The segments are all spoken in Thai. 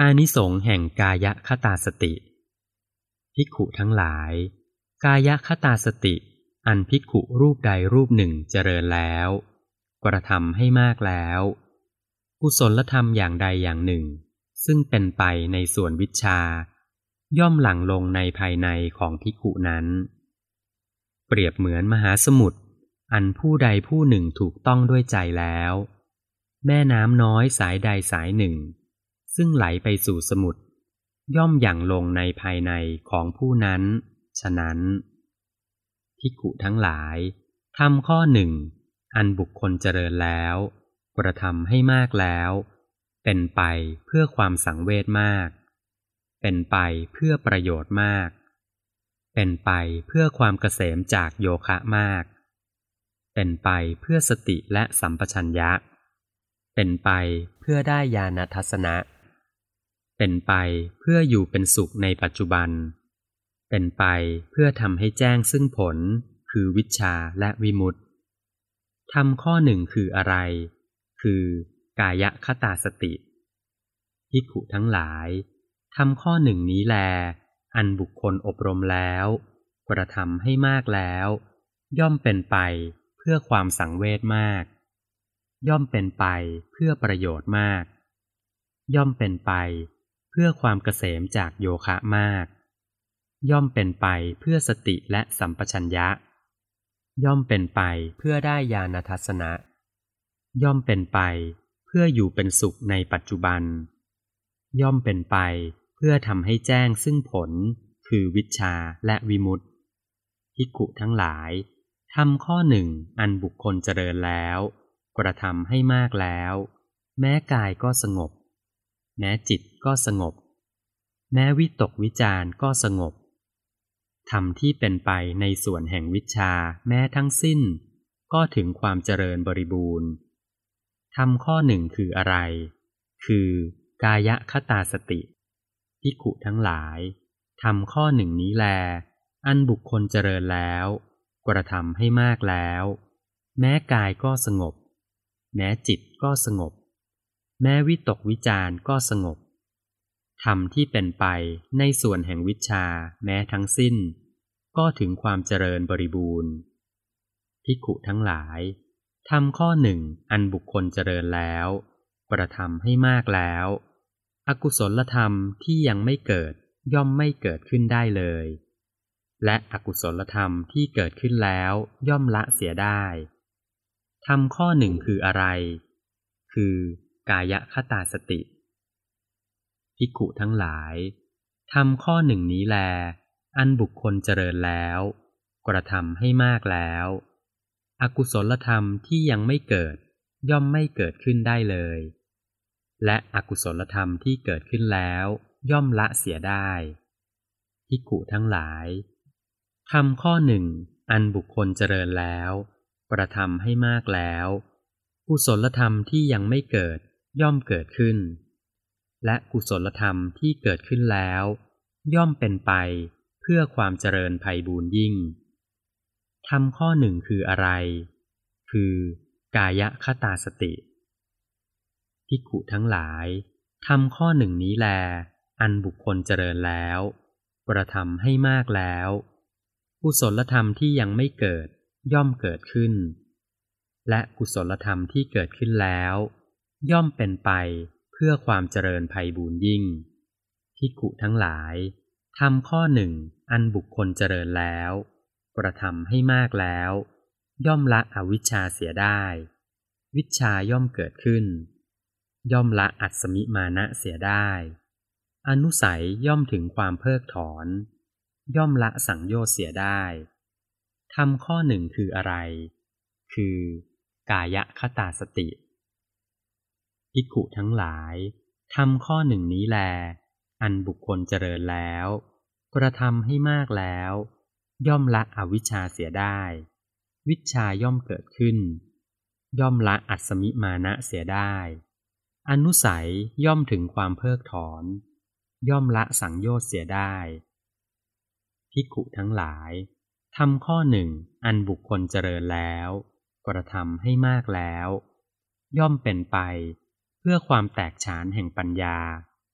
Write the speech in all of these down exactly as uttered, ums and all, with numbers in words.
อานิสงส์แห่งกายคตาสติภิกขุทั้งหลายกายคตาสติอันภิกขุรูปใดรูปหนึ่งเจริญแล้วกระทำให้มากแล้วกุศลธรรมอย่างใดอย่างหนึ่งซึ่งเป็นไปในส่วนวิชชาย่อมหลั่งลงในภายในของภิกขุนั้นเปรียบเหมือนมหาสมุทรอันผู้ใดผู้หนึ่งถูกต้องด้วยใจแล้วแม่น้ำน้อยสายใดสายหนึ่งซึ่งไหลไปสู่สมุทรย่อมหยั่งลงในภายในของผู้นั้นฉะนั้นภิกขุทั้งหลายทำข้อหนึ่งอันบุคคลเจริญแล้วกระทำให้มากแล้วเป็นไปเพื่อความสังเวชมากเป็นไปเพื่อประโยชน์มากเป็นไปเพื่อความเกษมจากโยคะมากเป็นไปเพื่อสติและสัมปชัญญะเป็นไปเพื่อได้ญาณทัสสนะเป็นไปเพื่ออยู่เป็นสุขในปัจจุบันเป็นไปเพื่อทำให้แจ้งซึ่งผลคือวิชชาและวิมุตติทำข้อหนึ่งคืออะไรคือกายคตาสติภิกขุทั้งหลายทำข้อหนึ่งนี้แลอันบุคคลอบรมแล้วกระทำให้มากแล้วย่อมเป็นไปเพื่อความสังเวชมากย่อมเป็นไปเพื่อประโยชน์มากย่อมเป็นไปเพื่อความเกษมจากโยคะมากย่อมเป็นไปเพื่อสติและสัมปชัญญะย่อมเป็นไปเพื่อได้ญาณทัสสนะย่อมเป็นไปเพื่ออยู่เป็นสุขในปัจจุบันย่อมเป็นไปเพื่อทำให้แจ้งซึ่งผลคือวิชชาและวิมุตติภิกขุทั้งหลายทำข้อหนึ่งอันบุคคลเจริญแล้วกระทำให้มากแล้วแม้กายก็สงบแม้จิตก็สงบแม้วิตกวิจารก็สงบธรรมที่เป็นไปในส่วนแห่งวิชชาแม้ทั้งสิ้นก็ถึงความเจริญบริบูรณ์ธรรมข้อหนึ่งคืออะไรคือกายคตาสติภิกขุทั้งหลายทำข้อหนึ่งนี้แลอันบุคคลเจริญแล้วกระทำให้มากแล้วแม้กายก็สงบแม้จิตก็สงบแม้วิตกวิจารก็สงบธรรมที่เป็นไปในส่วนแห่งวิชชาแม้ทั้งสิ้นก็ถึงความเจริญบริบูรณ์ภิกขุทั้งหลายทำข้อหนึ่งอันบุคคลเจริญแล้วกระทำให้มากแล้วอกุศลธรรมที่ยังไม่เกิดย่อมไม่เกิดขึ้นได้เลยและอกุศลธรรมที่เกิดขึ้นแล้วย่อมละเสียได้ทำข้อหนึ่งคืออะไรคือกายคตาสติภิกขุทั้งหลายทำข้อหนึ่งนี้แลอันบุคคลเจริญแล้วกระทำให้มากแล้วอกุศลธรรมที่ยังไม่เกิดย่อมไม่เกิดขึ้นได้เลยและอกุศลธรรมที่เกิดขึ้นแล้วย่อมละเสียได้ภิกขุทั้งหลายทำข้อหนึ่งอันบุคคลเจริญแล้วกระทำให้มากแล้วกุศลธรรมที่ยังไม่เกิดย่อมเกิดขึ้นและกุศลธรรมที่เกิดขึ้นแล้วย่อมเป็นไปเพื่อความเจริญไพบูลย์ยิ่งทำข้อหนึ่งคืออะไรคือกายคตาสติภิกขุทั้งหลายทำข้อหนึ่งนี้แลอันบุคคลเจริญแล้วกระทำให้มากแล้วกุศลธรรมที่ยังไม่เกิดย่อมเกิดขึ้นและกุศลธรรมที่เกิดขึ้นแล้วย่อมเป็นไปเพื่อความเจริญไพบูลย์ยิ่งภิกขุทั้งหลายทำข้อหนึ่งอันบุคคลเจริญแล้วกระทำให้มากแล้วย่อมละอวิชชาเสียได้วิชชาย่อมเกิดขึ้นย่อมละอัสสมิมานะเสียได้อนุสัยย่อมถึงความเพิกถอนย่อมละสังโยชน์เสียได้ทำข้อหนึ่งคืออะไรคือกายคตาสติภิกขุทั้งหลายทำข้อหนึ่งนี้แลอันบุคคลเจริญแล้วกระทำให้มากแล้วย่อมละอวิชชาเสียได้วิชชาย่อมเกิดขึ้นย่อมละอัสสมิมานะเสียได้อนุสัยย่อมถึงความเพิกถอนย่อมละสังโยชน์เสียได้ภิกขุทั้งหลายทำข้อหนึ่งอันบุคคลเจริญแล้วกระทำให้มากแล้วย่อมเป็นไปเพื่อความแตกฉานแห่งปัญญา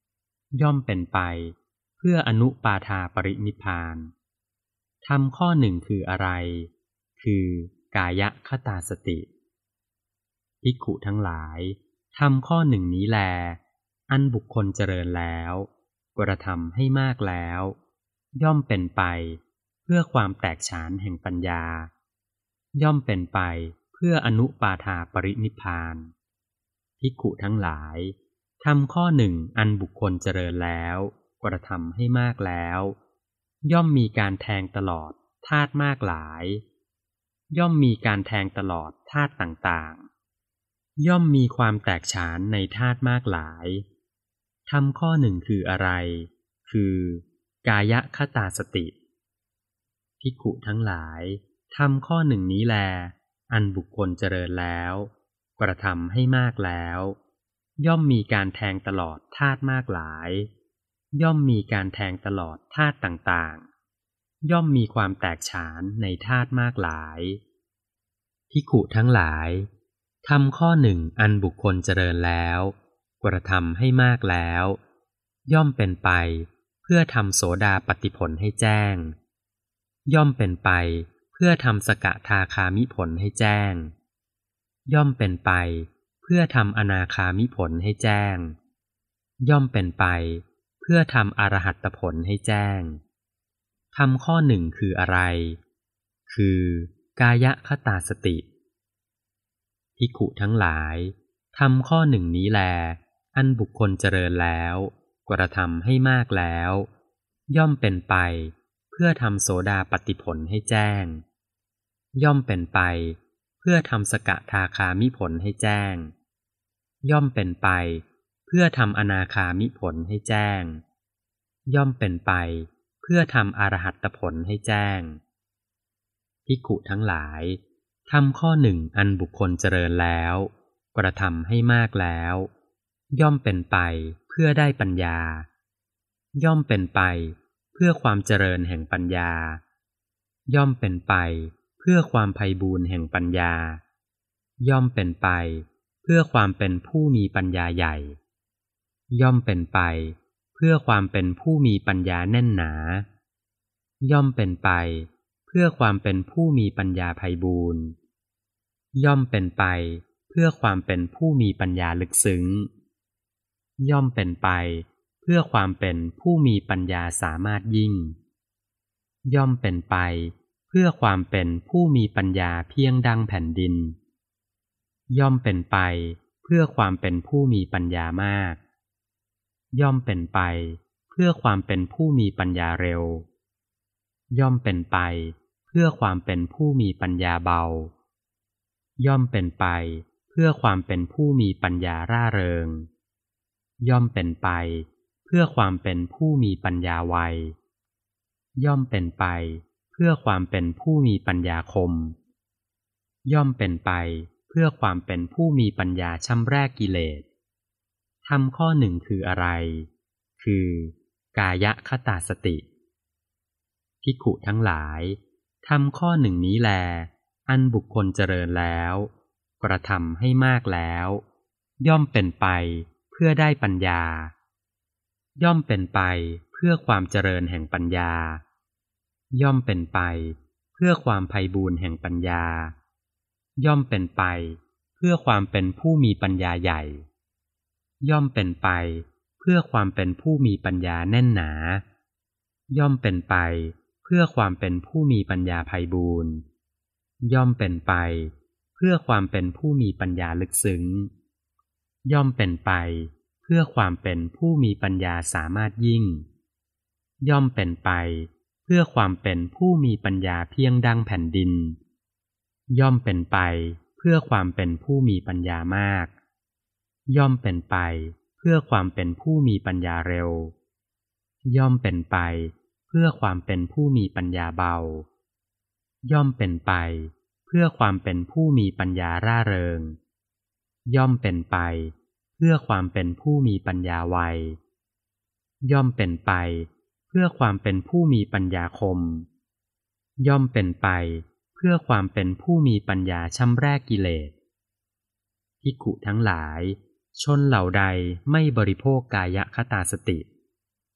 ย่อมเป็นไปเพื่ออนุปาทาปรินิพพานธรรมข้อหนึ่งคืออะไรคือกายคตาสติภิกขุทั้งหลายธรรมข้อหนึ่งนี้แลอันบุคคลเจริญแล้วกระทำให้มากแล้วย่อมเป็นไปเพื่อความแตกฉานแห่งปัญญาย่อมเป็นไปเพื่ออนุปาทาปรินิพพานภิกขุทั้งหลายธรรมข้อหนึ่งอันบุคคลเจริญแล้วกระทำให้มากแล้วย่อมมีการแทงตลอดธาตุมากหลายย่อมมีการแทงตลอดธาตุต่างๆย่อมมีความแตกฉานในธาตุมากหลายธรรมข้อหนึ่งคืออะไรคือกายคตาสติภิกขุทั้งหลายธรรมข้อหนึ่งนี้แลอันบุคคลเจริญแล้วกระทำให้มากแล้วย่อมมีการแทงตลอดธาตุมากหลายย่อมมีการแทงตลอดธาตุต่างๆย่อมมีความแตกฉานในธาตุมากหลายภิกขุทั้งหลายธรรมข้อหนึ่งอันบุคคลเจริญแล้วกระทำให้มากแล้วย่อมเป็นไปเพื่อทำโสดาปัตติผลให้แจ้งย่อมเป็นไปเพื่อทำสกทาคามิผลให้แจ้งย่อมเป็นไปเพื่อทำอนาคามิผลให้แจ้งย่อมเป็นไปเพื่อทำอรหัตตผลให้แจ้งธรรมข้อหนึ่งคืออะไรคือกายคตาสติภิกขุทั้งหลายธรรมข้อหนึ่งนี้แลอันบุคคลเจริญแล้วกระทำให้มากแล้วย่อมเป็นไปเพื่อทำโสดาปัตติผลให้แจ้งย่อมเป็นไปเพื่อทำสกทาคามิผลให้แจ้งย่อมเป็นไปเพื่อทำอนาคามิผลให้แจ้งย่อมเป็นไปเพื่อทำอรหัตตผลให้แจ้งภิกขุทั้งหลายธรรมข้อหนึ่งอันบุคคลเจริญแล้วกระทำให้มากแล้วย่อมเป็นไปเพื่อได้ปัญญาย่อมเป็นไปเพื่อความเจริญแห่งปัญญาย่อมเป็นไปเพื่อความไพบูรย์แห่งปัญญาย่อมเป็นไปเพื่อความเป็นผู้มีปัญญาใหญ่ย่อมเป็นไปเพื่อความเป็นผู้มีปัญญาแน่นหนาย่อมเป็นไปเพื่อความเป็นผู้มีปัญญาไพบูรย์ย่อมเป็นไปเพื่อความเป็นผู้มีปัญญาลึกซึ้งย่อมเป็นไปเพื่อความเป็นผู้มีปัญญาสามารถยิ่งย่อมเป็นไปเพื่อความเป็นผู้มีปัญญาเพียงดังแผ่นดินย่อมเป็นไปเพื่อความเป็นผู้มีปัญญามากย่อมเป็นไปเพื่อความเป็นผู้มีปัญญาเร็วย่อมเป็นไปเพื่อความเป็นผู้มีปัญญาเบาย่อมเป็นไปเพื่อความเป็นผู้มีปัญญาร่าเริงย่อมเป็นไปเพื่อความเป็นผู้มีปัญญาไวย่อมเป็นไปเพื่อความเป็นผู้มีปัญญาคมย่อมเป็นไปเพื่อความเป็นผู้มีปัญญาชำระกิเลสธรรมข้อหนึ่งคืออะไรคือกายคตาสติภิกขุทั้งหลายธรรมข้อหนึ่งนี้แลอันบุคคลเจริญแล้วกระทำให้มากแล้วย่อมเป็นไปเพื่อได้ปัญญาย่อมเป็นไปเพื่อความเจริญแห่งปัญญาย่อมเป็นไปเพื่อความไพบูรย์แห่งปัญญาย่อมเป็นไปเพื่อความเป็นผู้มีปัญญาใหญ่ย่อมเป็นไปเพื่อความเป็นผู้มีปัญญาแน่นหนาย่อมเป็นไปเพื่อความเป็นผู้มีปัญญาไพบูรณ์ย่อมเป็นไปเพื่อความเป็นผู้มีปัญญาลึกซึ้งย่อมเป็นไปเพื่อความเป็นผู้มีปัญญาสามารถยิ่งย่อมเป็นไปเพื่อความเป็นผู้มีปัญญาเพียงดังแผ่นดินย่อมเป็นไปเพื่อความเป็นผู้มีปัญญามากย่อมเป็นไปเพื่อความเป็นผู้มีปัญญาเร็วย่อมเป็นไปเพื่อความเป็นผู้มีปัญญาเบาย่อมเป็นไปเพื่อความเป็นผู้มีปัญญาร่าเริงย่อมเป็นไปเพื่อความเป็นผู้มีปัญญาไวย่อมเป็นไปเพื่อความเป็นผู้มีปัญญาคมย่อมเป็นไปเพื่อความเป็นผู้มีปัญญาชำระกิเลสภิกขุทั้งหลายชนเหล่าใดไม่บริโภคกายคตาสติ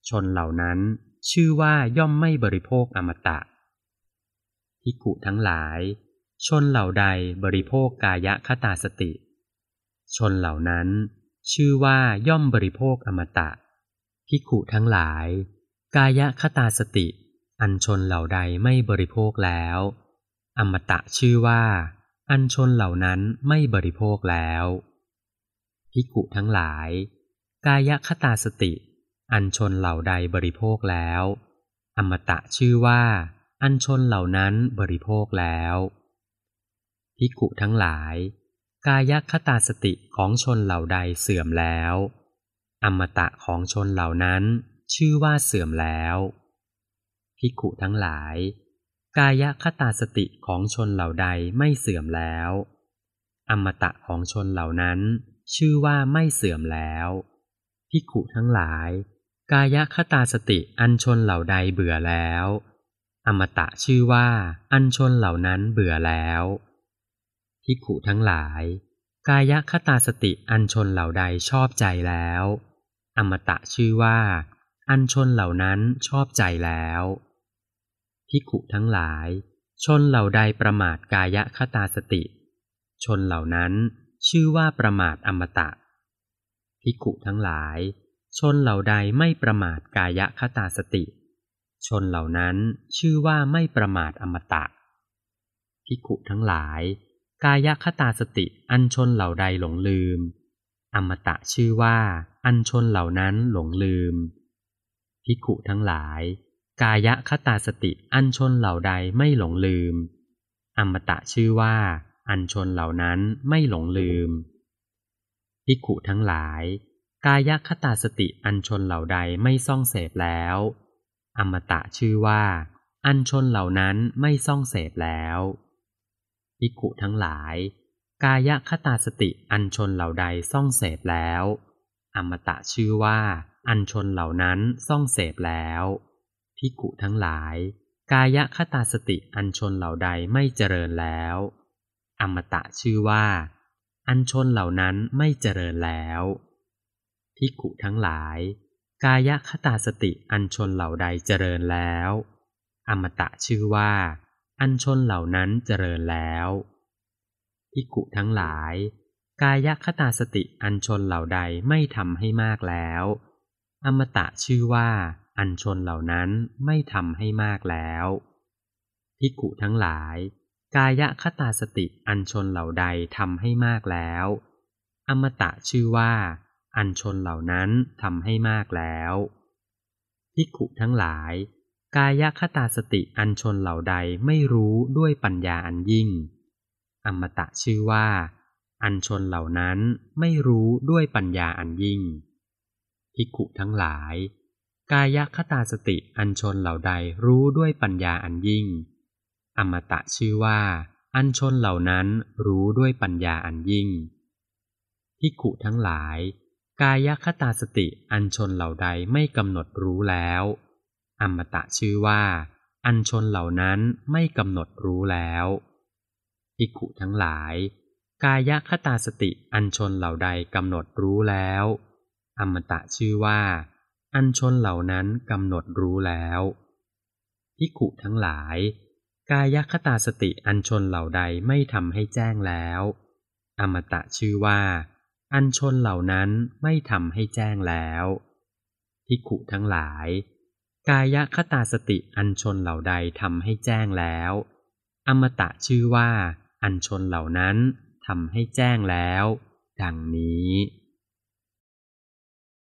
ชนเหล่านั้นชื่อว่าย่อมไม่บริโภคอมตะภิกขุทั้งหลายชนเหล่าใดบริโภคกายคตาสติชนเหล่านั้นชื่อว่าย่อมบริโภคอมตะภิกขุทั้งหลายกายคตาสติอันชนเหล่าใดไม่บริโภคแล้วอมตะชื่อว่าอันชนเหล่านั้นไม่บริโภคแล้วภิกขุทั้งหลายกายคตาสติอันชนเหล่าใดบริโภคแล้วอมตะชื่อว่าอันชนเหล่านั้นบริโภคแล้วภิกขุทั้งหลายกายคตาสติของชนเหล่าใดเสื่อมแล้วอมตะของชนเหล่านั้นชื่อว่าเสื่อมแล้วภิกขุทั้งหลายกายคตาสติของชนเหล่าใดไม่เสื่อมแล้วอมตะของชนเหล่านั้นชื่อว่าไม่เสื่อมแล้วภิกขุทั้งหลายกายคตาสติอันชนเหล่าใดเบื่อแล้วอมตะชื่อว่าอันชนเหล่านั้นเบื่อแล้วภิกขุทั้งหลายกายคตาสติอันชนเหล่าใดชอบใจแล้วอมตะชื่อว่าอันชนเหล่านั้นชอบใจแล้วภิกขุทั้งหลายชนเหล่าใดประมาทกายคตาสติชนเหล่านั้นชื่อว่าประมาทอมตะภิกขุทั้งหลายชนเหล่าใดไม่ประมาทกายคตาสติชนเหล่านั้นชื่อว่าไม่ประมาทอมตะภิกขุทั้งหลายกายคตาสติอันชนเหล่าใดหลงลืมอมตะชื่อว่าอันชนเหล่านั้นหลงลืมภิกขุทั้งหลายกายคตาสติอันชนเหล่าใดไม่หลงลืมอมตะชื่อว่าอันชนเหล่านั้นไม่หลงลืมภิกขุทั้งหลายกายคตาสติอันชนเหล่าใดไม่ซ่องเสพแล้วอมตะชื่อว่าอันชนเหล่านั้นไม่ซ่องเสพแล้วภิกขุทั้งหลายกายคตาสติอันชนเหล่าใดซ่องเสพแล้วอมตะชื่อว่าอันชนเหล่านั้นซ่องเสพแล้วภิกขุทั้งหลายกายคตาสติอันชนเหล่าใดไม่เจริญแล้วอมตะชื่อว่าอันชนเหล่านั้นไม่เจริญแล้วภิกขุทั้งหลายกายคตาสติอันชนเหล่าใดเจริญแล้วอมตะชื่อว่าอันชนเหล่านั้นเจริญแล้วภิกขุทั้งหลายกายคตาสติอันชนเหล่าใดไม่ทำให้มากแล้วอมตะชื่อว่าอันชนเหล่านั้นไม่ทำให้มากแล้วภิกขุทั้งหลายกายคตาสติอันชนเหล่าใดทำให้มากแล้วอมตะชื่อว่าอันชนเหล่านั้นทำให้มากแล้วภิกขุทั้งหลายกายคตาสติอันชนเหล่าใดไม่รู้ด้วยปัญญาอันยิ่งอมตะชื่อว่าอันชนเหล่านั้นไม่รู้ด้วยปัญญาอันยิ่งภิกขุทั้งหลายกายคตาสติอันชนเหล่าใดรู้ด้วยปัญญาอันยิ่งอมตะชื่อว่าอันชนเหล่านั้นรู้ด้วยปัญญาอันยิ่งภิกขุทั้งหลายกายคตาสติอันชนเหล่าใดไม่กำหนดรู้แล้วอมตะชื่อว่าอันชนเหล่านั้นไม่กำหนดรู้แล้วภิกขุทั้งหลายกายคตาสติอันชนเหล่าใดกำหนดรู้แล้วอมตะชื่อว่าอันชนเหล่านั้นกำหนดรู้แล้วภิกขุทั้งหลายกายคตาสติอันชนเหล่าใดไม่ทำให้แจ้งแล้วอมตะชื่อว่าอันชนเหล่านั้นไม่ทำให้แจ้งแล้วภิกขุทั้งหลายกายคตาสติอันชนเหล่าใดทำให้แจ้งแล้วอมตะชื่อว่าอันชนเหล่านั้นทำให้แจ้งแล้วดังนี้